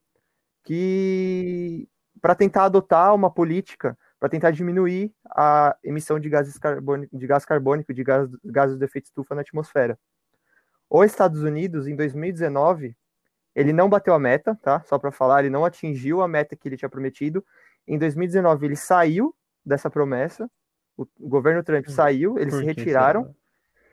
que para tentar adotar uma política para tentar diminuir a emissão de gases carbônico, de gás carbônico, de gás, gases do efeito estufa na atmosfera. Os Estados Unidos, em dois mil e dezenove, ele não bateu a meta, tá? Só para falar, ele não atingiu a meta que ele tinha prometido. Em dois mil e dezenove, ele saiu dessa promessa. O, o governo Trump saiu, eles se Por que retiraram. será?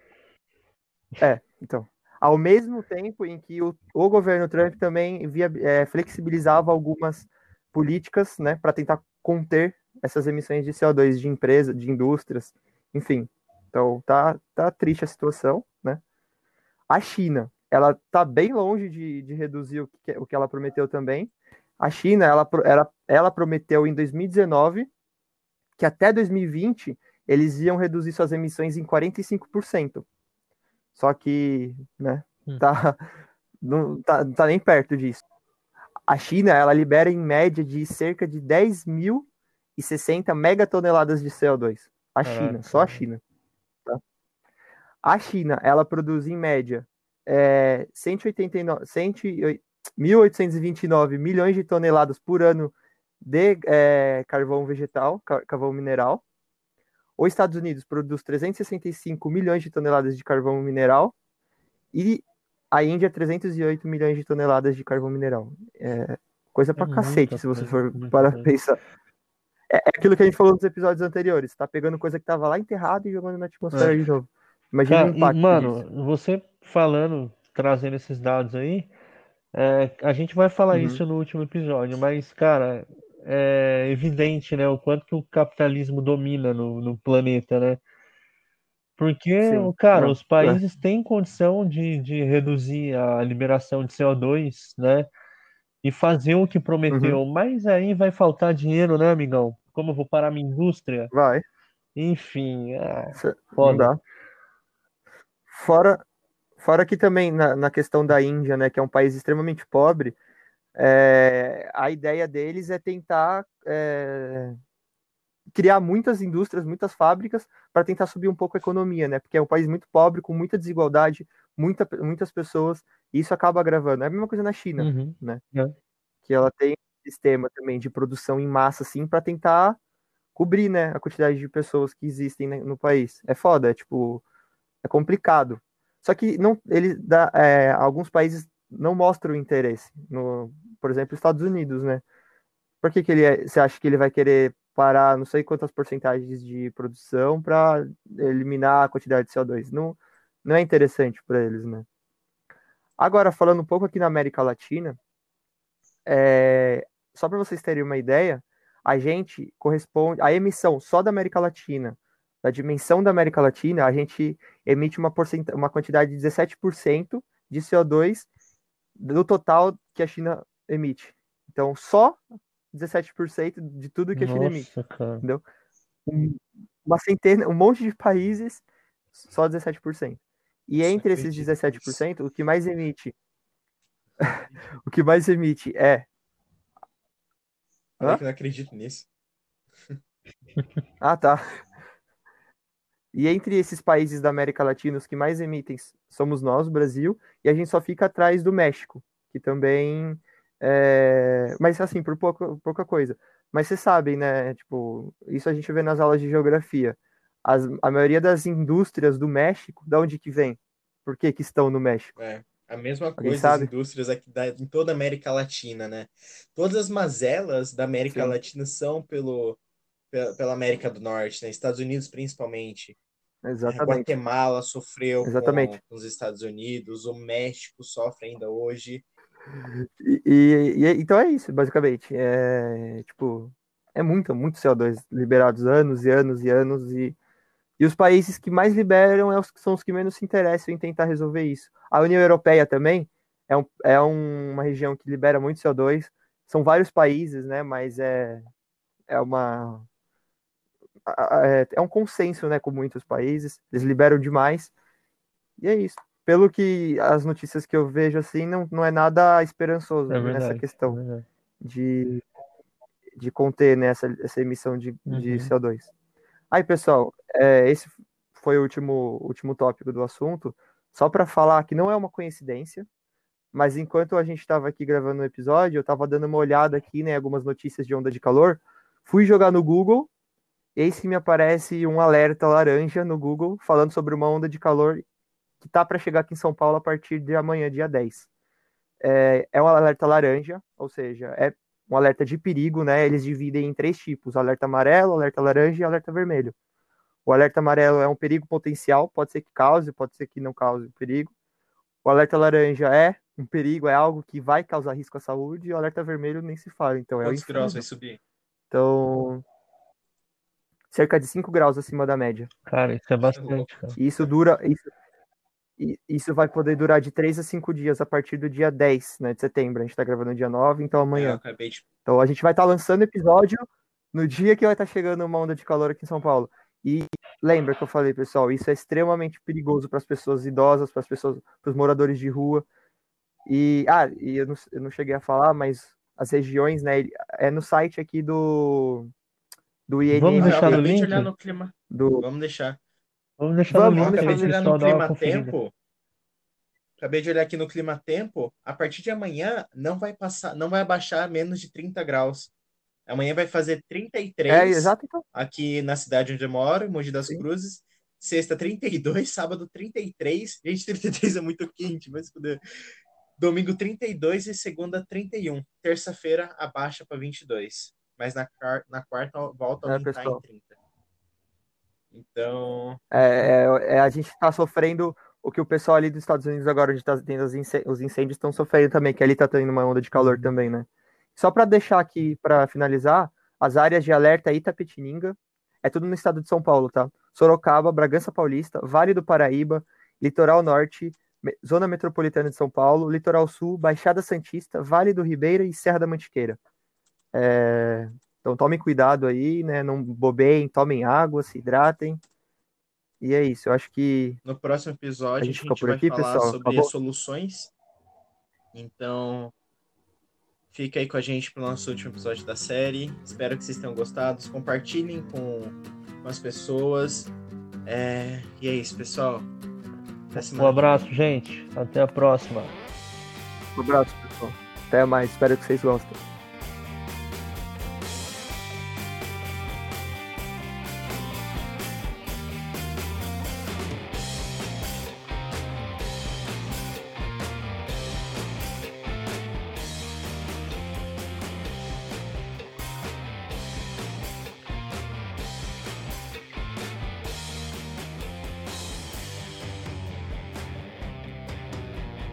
É, então. Ao mesmo tempo em que o, o governo Trump também via, é, flexibilizava algumas políticas, né, para tentar conter essas emissões de C O dois de empresas, de indústrias, enfim. Então tá, tá triste a situação, né? A China, ela tá bem longe de, de reduzir o que, o que ela prometeu também. A China, ela, pro- ela, ela prometeu em dois mil e dezenove que até dois mil e vinte eles iam reduzir suas emissões em quarenta e cinco por cento. Só que, né, Hum. tá, não tá, não tá nem perto disso. A China, ela libera em média de cerca de dez mil e sessenta megatoneladas de C O dois. A China, só a Caraca. China. Tá? A China, ela produz em média é, cento e oitenta e nove, mil oitocentos e vinte e nove milhões de toneladas por ano de é, carvão vegetal, carvão mineral. Os Estados Unidos produz trezentos e sessenta e cinco milhões de toneladas de carvão mineral e a Índia trezentos e oito milhões de toneladas de carvão mineral. É coisa É pra cacete, muita se você coisa, for muita para coisa. pensar. É, é aquilo que a gente falou nos episódios anteriores. Tá pegando coisa que tava lá enterrada e jogando na atmosfera É. de novo. Imagina o Cara, e, impacto disso. mano, você falando, trazendo esses dados aí, é, a gente vai falar Uhum. isso no último episódio, mas, cara, é evidente, né, o quanto que o capitalismo domina no, no planeta, né? Porque, Sim, cara, não. os É. países têm condição de, de reduzir a liberação de C O dois, né? E fazer o que Uhum. prometeu, mas aí vai faltar dinheiro, né, amigão? Como eu vou parar minha indústria? Vai. Enfim, é Cê- Não foda. dá. Fora, fora que também na, na questão da Índia, né, que é um país extremamente pobre, é, a ideia deles é tentar é, criar muitas indústrias, muitas fábricas para tentar subir um pouco a economia, né? Porque é um país muito pobre, com muita desigualdade, muita, muitas pessoas, e isso acaba agravando. É a mesma coisa na China, Uhum. né? É. Que ela tem um sistema também de produção em massa, assim, para tentar cobrir, né, a quantidade de pessoas que existem, né, no país. É foda, é tipo, é complicado. Só que não, ele dá, é, alguns países não mostram interesse. No, por exemplo, Estados Unidos, né? Por que que ele é- você acha que ele vai querer parar não sei quantas porcentagens de produção para eliminar a quantidade de C O dois. Não, não é interessante para eles, né? Agora, falando um pouco aqui na América Latina, é, só para vocês terem uma ideia, a gente corresponde, a emissão só da América Latina, da dimensão da América Latina, a gente emite uma, porcent... uma quantidade de dezessete por cento de C O dois do total que a China emite. Então, só dezessete por cento de tudo que a China Nossa, emite. cara. Entendeu? Uma centena, um monte de países, só dezessete por cento. E Nossa, entre esses acredito dezessete por nisso. cento, o que mais emite, o que mais emite é. Falei Hã? que não acredito nisso. Ah, tá. E entre esses países da América Latina, os que mais emitem somos nós, o Brasil, e a gente só fica atrás do México, que também. É... Mas assim, por pouca, pouca coisa. Mas vocês sabem, né? Tipo, isso a gente vê nas aulas de geografia. As, a maioria das indústrias do México, de onde que vem? Por que que estão no México? É, a mesma Alguém coisa as sabe? indústrias aqui da, em toda a América Latina, né? Todas as mazelas da América Sim, Latina são pelo, pela, pela América do Norte, né? Estados Unidos principalmente. É, exatamente. Guatemala sofreu com, Exatamente. com os Estados Unidos, o México sofre ainda hoje. E, e- e- então é isso, basicamente. É, tipo, é muito, muito C O dois liberados anos e anos e anos, e, e os países que mais liberam é os, são os que menos se interessam em tentar resolver isso. A União Europeia também é, um, é um- uma região que libera muito C O dois, são vários países, né? Mas é, é uma. É, é um consenso, né, com muitos países, eles liberam demais, e é isso. Pelo que as notícias que eu vejo assim, não, não é nada esperançoso É nessa verdade, é questão verdade. de, de conter, né, essa, essa emissão de, de Uhum. C O dois. Aí, pessoal, é, esse foi o último, último tópico do assunto. Só para falar que não é uma coincidência, mas enquanto a gente estava aqui gravando o episódio, eu estava dando uma olhada aqui, né, algumas notícias de onda de calor. Fui jogar no Google, eis que me aparece um alerta laranja no Google falando sobre uma onda de calor que tá para chegar aqui em São Paulo a partir de amanhã, dia dez. É, é um alerta laranja, ou seja, é um alerta de perigo, né? Eles dividem em três tipos: alerta amarelo, alerta laranja e alerta vermelho. O alerta amarelo é um perigo potencial, pode ser que cause, pode ser que não cause perigo. O alerta laranja é um perigo, é algo que vai causar risco à saúde, e o alerta vermelho nem se fala, então é o Quantos graus vai inferno. subir? Então, cerca de cinco graus acima da média. Cara, isso é Tá louco. bastante, cara. E isso dura, isso, e isso vai poder durar de três a cinco dias a partir do dia dez, né, de setembro. A gente tá gravando no dia nove, então É, eu amanhã. acabei de. Então a gente vai estar lançando episódio no dia que vai estar chegando uma onda de calor aqui em São Paulo. E lembra que eu falei, pessoal, isso é extremamente perigoso para as pessoas idosas, para as pessoas, para os moradores de rua. E ah, e eu não, eu não cheguei a falar, mas as regiões, né, é no site aqui do do Vamos Ah, eu deixar no I N M T, acabei de link? olhar no clima. do Vamos deixar. Vamos deixar no Vamos, Ó, vamos link deixar acabei aí, de no olhar link. no pessoal, dá uma Clima conferida. Tempo. Acabei de olhar aqui no Clima Tempo. A partir de amanhã não vai passar, não vai abaixar menos de trinta graus. Amanhã vai fazer trinta e É, três exato, então. aqui na cidade onde eu moro, em Mogi das Sim. Cruzes. Sexta, trinta e dois, sábado, trinta e três. Gente, trinta e três é muito quente, mas poder. Domingo, trinta e dois e segunda, trinta e um. Terça-feira, abaixa para vinte e dois. Mas na, car- na quarta volta a É, aumentar em pessoal. trinta. Então, É, é, é, a gente está sofrendo o que o pessoal ali dos Estados Unidos agora, onde tá tendo os incê- os incêndios, estão sofrendo também, que ali está tendo uma onda de calor Uhum. também, né? Só para deixar aqui, para finalizar, as áreas de alerta Itapetininga, é tudo no estado de São Paulo, tá? Sorocaba, Bragança Paulista, Vale do Paraíba, Litoral Norte, me- Zona Metropolitana de São Paulo, Litoral Sul, Baixada Santista, Vale do Ribeira e Serra da Mantiqueira. É, Então tomem cuidado aí, né? Não bobeiem, tomem água, se hidratem. E é isso, eu acho que no próximo a episódio, a gente fica gente por vai aqui, falar pessoal. sobre Acabou? soluções. Então, fica aí com a gente pro nosso último episódio da série. Espero que vocês tenham gostado. Compartilhem com, com as pessoas. É, E é isso, pessoal. Até Um semana. abraço, gente. Até a próxima. Um abraço, pessoal. Até mais, espero que vocês gostem.